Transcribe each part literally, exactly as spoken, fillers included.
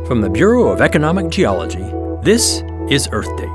From the Bureau of Economic Geology, this is Earth Date.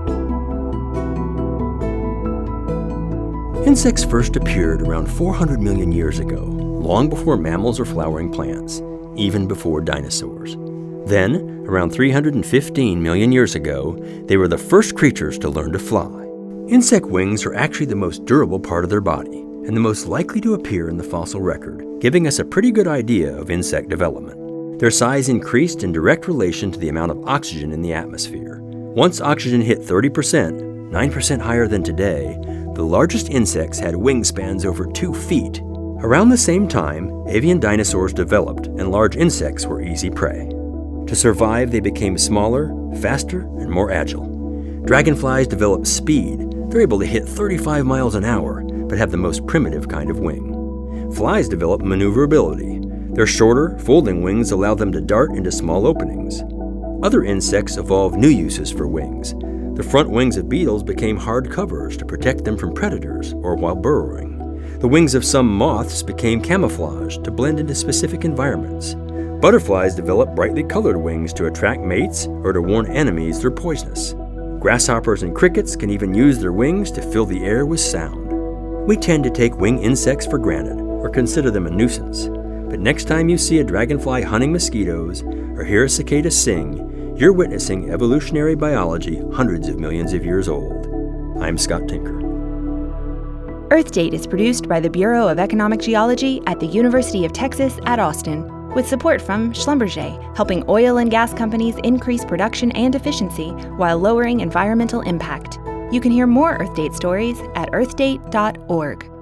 Insects first appeared around four hundred million years ago, long before mammals or flowering plants, even before dinosaurs. Then, around three hundred fifteen million years ago, they were the first creatures to learn to fly. Insect wings are actually the most durable part of their body, and the most likely to appear in the fossil record, giving us a pretty good idea of insect development. Their size increased in direct relation to the amount of oxygen in the atmosphere. Once oxygen hit thirty percent, nine percent higher than today, the largest insects had wingspans over two feet. Around the same time, avian dinosaurs developed and large insects were easy prey. To survive, they became smaller, faster, and more agile. Dragonflies developed speed. They're able to hit thirty-five miles an hour, but have the most primitive kind of wing. Flies develop maneuverability. Their shorter, folding wings allow them to dart into small openings. Other insects evolved new uses for wings. The front wings of beetles became hard covers to protect them from predators or while burrowing. The wings of some moths became camouflage to blend into specific environments. Butterflies developed brightly colored wings to attract mates or to warn enemies they're poisonous. Grasshoppers and crickets can even use their wings to fill the air with sound. We tend to take winged insects for granted or consider them a nuisance. But next time you see a dragonfly hunting mosquitoes or hear a cicada sing, you're witnessing evolutionary biology hundreds of millions of years old. I'm Scott Tinker. Earth Date is produced by the Bureau of Economic Geology at the University of Texas at Austin, with support from Schlumberger, helping oil and gas companies increase production and efficiency while lowering environmental impact. You can hear more Earth Date stories at earth date dot org.